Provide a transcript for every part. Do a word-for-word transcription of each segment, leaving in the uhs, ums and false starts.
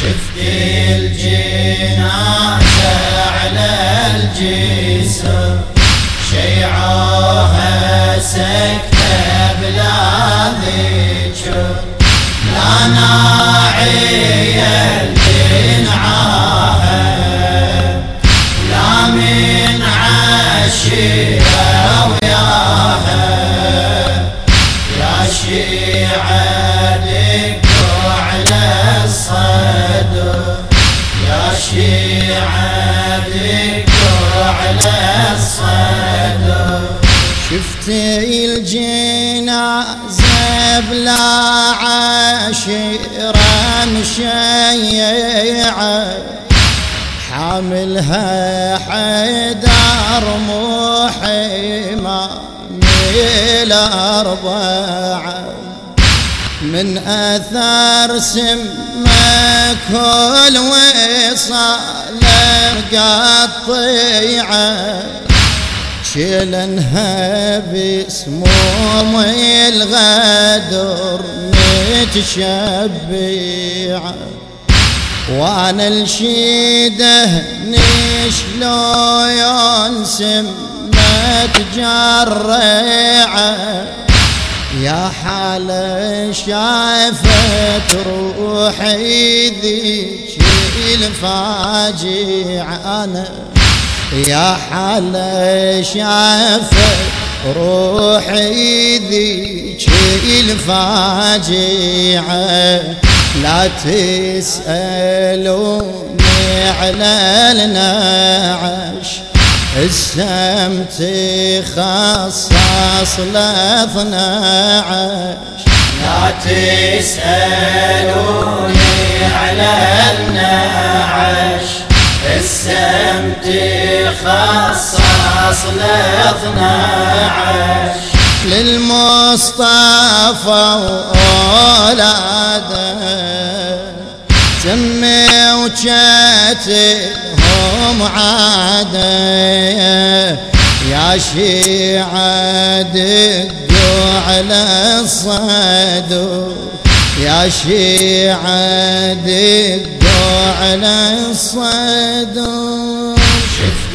شفت الجنازة على الجسر شيعوها سكتة بلا ذكر لا ناعية لنعاها لا من عشيرة وياها يا شيعة دقوا على الصدر يا شيعة دقوا على الصدر شفت الجنازة بلا عشيرة مشيعة حاملها حيدر محيمة من الأربعة من أثر سمة كل وصال قطيعة شيلنها بسموم الغدر متشبعة وانا الشيده نشلو ينسم متجرعة يا حالة شافت روحي ذيك الفاجعة أنا يا حالة شافت روحي ذيك الفاجعة لا تسألوني على النعش السمت خصص لاثنا عشر لا تسألوني على النعش السمت خصص لاثنا عشر للمصطفى وأولاده سمي وجاتهم عاده يا شيعة دقوا على الصدر يا شيعة دقوا على الصدر شفت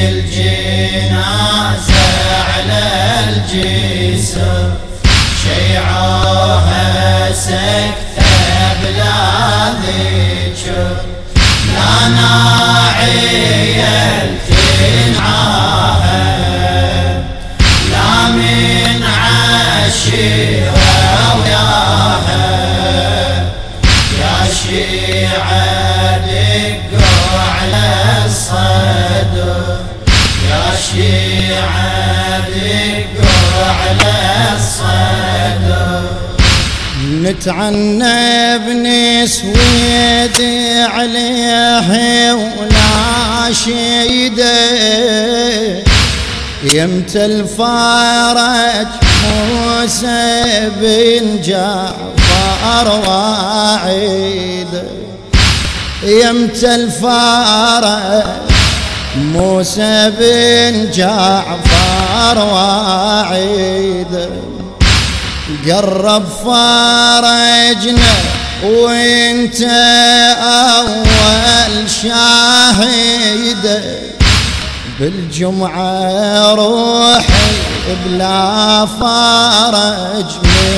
الجنازة على الجسر شيعوها سكتة بلا ذكر لا ناعية تنعاها لا من عشيرة وياها يا شيعة دقوا على الصدر يا شيعة دقوا على الصدر نتعنى بنسويد عليه ولا شيده يمت الفرج موسى بن جعفر واعيد يمت الفرج موسى بن جعفر واعيد قرب فرجنا وانت اول شاهد بالجمعة روحي بلا فرج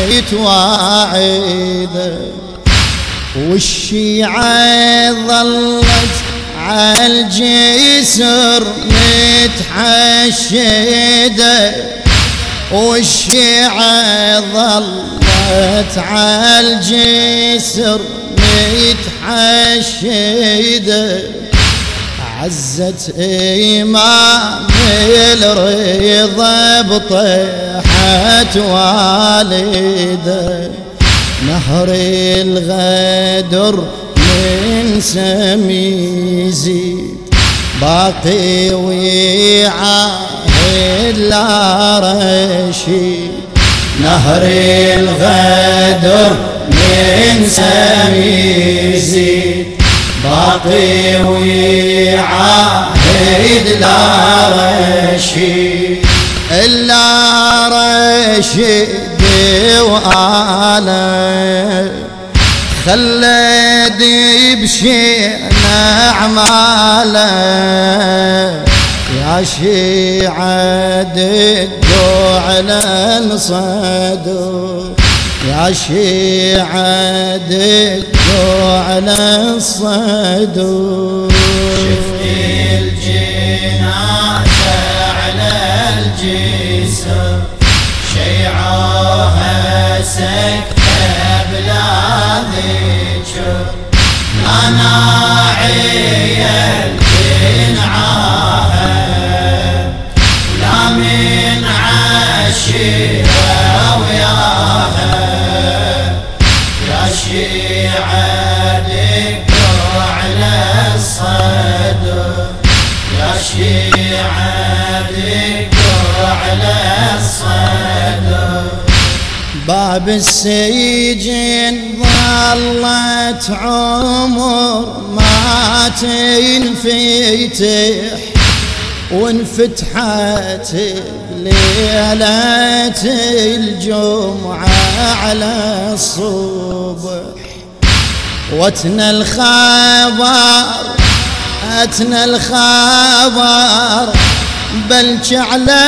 متواعد والشيعة ظلت عالجسر متحشده والشيعة ظلت عالجسر متحشده عزت إمام الرضا بطيحة والده نهر الغدر من سميزيد باقي ويعاهد لا رشيد نهر الغدر من سميزيد باقي ويعاهد لا رشيد إلا رشيد وآله خلى ولدي بشينا أعماله يا شيعة دقوا على الصدور يا شيعة دقوا على الصدور شفت الجنازة على الجسر شيعوها سكتة بلا ذكر لا ناعية الجنعاها ولا من عشيرة وياها يا شيعة دقوا على الصدر يا شيعة دقوا على الصدر باب السجن ظلت عمر ما تنفتح وانفتحت ليلة الجمعة على الصبح واتنا الخبر اتنا الخبر بلج على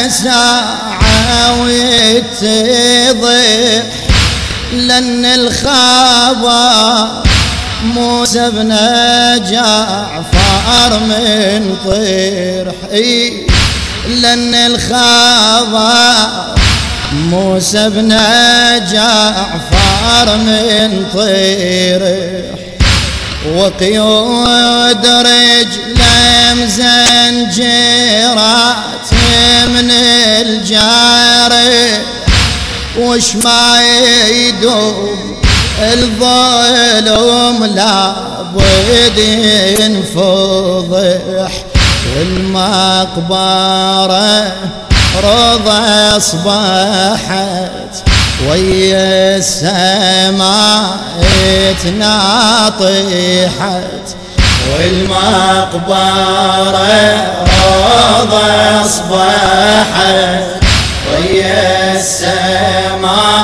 ساعة ويتضح لأن الخبر موسى بن جعفر من طرح لأن الخبر موسى بن جعفر من طرح وقيود رجله مزنجرات من الجارح وش ما يدوم الظلم لابد ينفضح والمقبرة روضة أصبحت ويا السماء تناطحت والمقبرة روضة أصبحت ويا السماء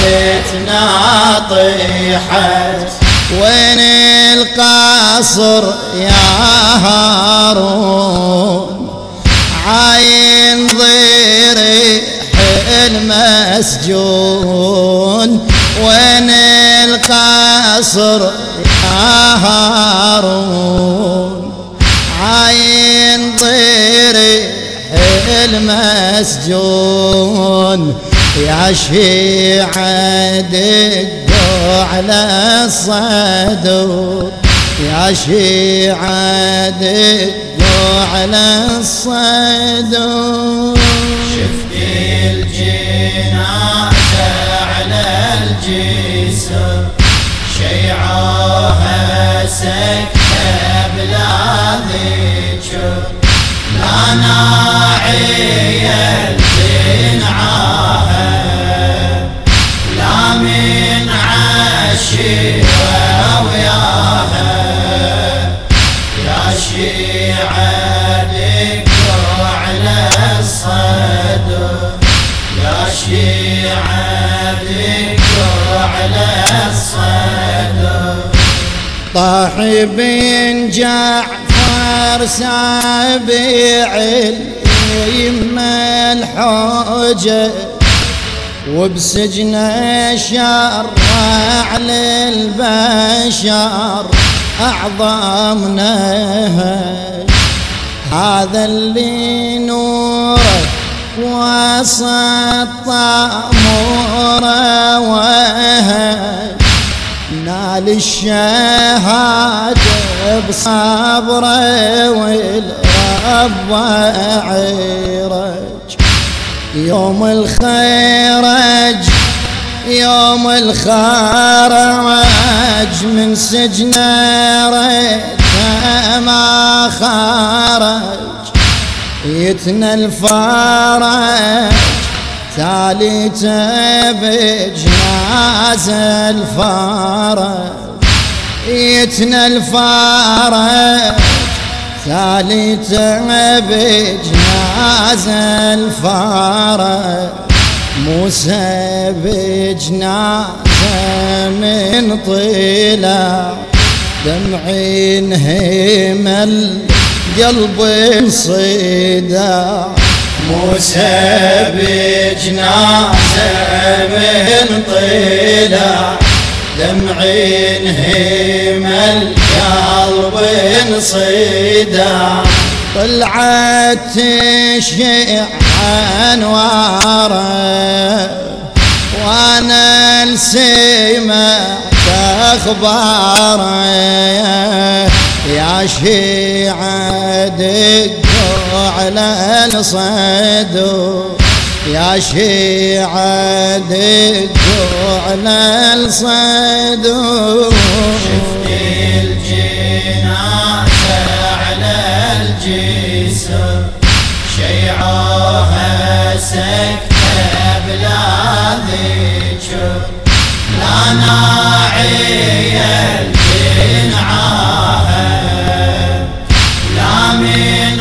تناطحت وين القصر يا هارون عاين ضريح المسجون وين القصر يا هارون عاين ضريح المسجون يا شيعة دقوا على الصدور يا شيعة دقوا على الصدور شفت الجنازة على الجسر شيعوها سكتة بلا ذكر لا ناعية الجنعاها لا من عشيرة وياها يا شيعة دقوا على الصدر يا شيعة دقوا على الصدر طاح بن جعفر سابع اليمة الحوجة وبسجنه شرع للبشر أعظم نهج هذا اللي نوره وسط طموره وهج نال الشهادة بصبره والرب عرج يوم الخيرج يوم الخرج من سجنه ريته ما خرج يتنى الفرج تاليته بجنازة الفرج يتنى الفرج ثالثة بجنازة الفرج موسى بجنازة من طلع دمعي انهمل قلب صداع موسى بجنازة من طلع دمعي انهمل قلب صداع طلعت تشيع انواره وانا لسمعت اخباره يا شيعة دقوا على الصدور يا شيعة دقوا على الصدور شفت الجنازة على الجسر شيعوها سكتة بلا ذكر لا ناعية الجنعاها لا من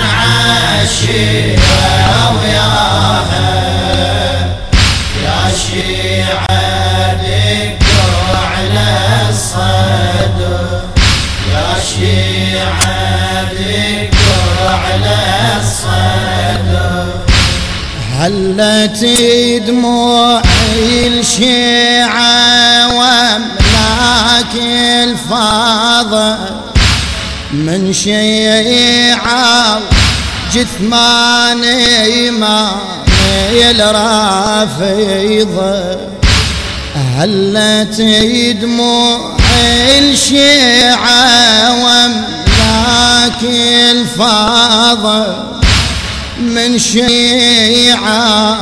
عشيرة وياها يا شيعة دقوا على الصدر يا شيعة دقوا على الصدر هلت دموعي الشيعة واملاك الفاضل من شيعة جثماني إمامي الرافضة هلت دموعي الشيعة واملاك الفاضل من شيعة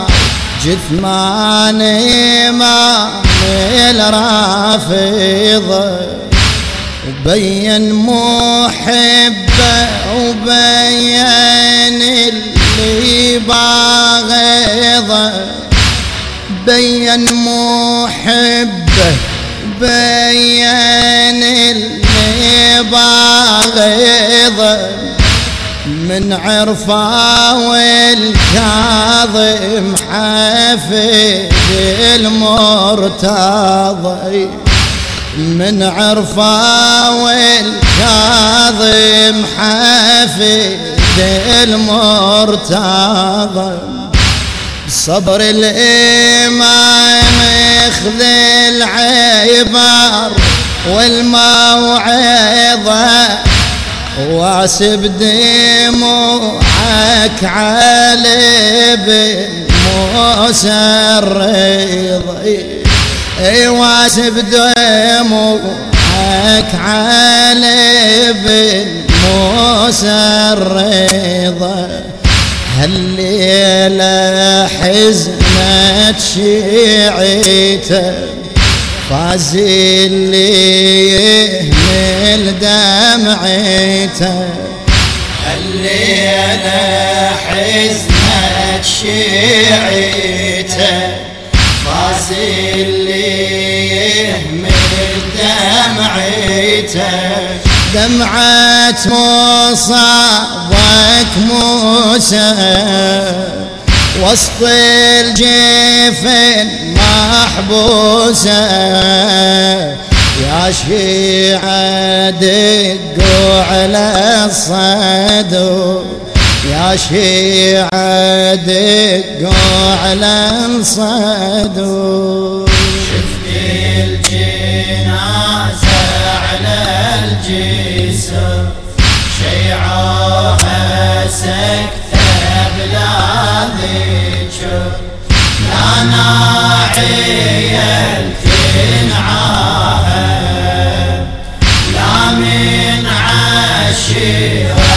جثماني إمامي الرافضة وبين محبه وبين اللي باغضه بين محبه بين اللي باغضه من عرفه والكاظم حفيد المرتضى من عرفه والكاظم حفيد المرتضى صبر الإمام يخذل عبر والموعظة واسب دموعك على بن موسى الرضي اي واسب دموعك على بن موسى الرضا هالليلة حزنت شيعته فاز اللي يهمل دمعته هالليلة حزنت شيعته فاز اللي يهمل دمعته دمعة مصابك موسى وسط الجفن محبوسة يا شيعة دقوا على الصدور يا شيعة دقوا على الصدور شفت الجنازة على الجسر شيعوها سكتة بلا ذكر لا ناعية الجنعاها لا من عشيرة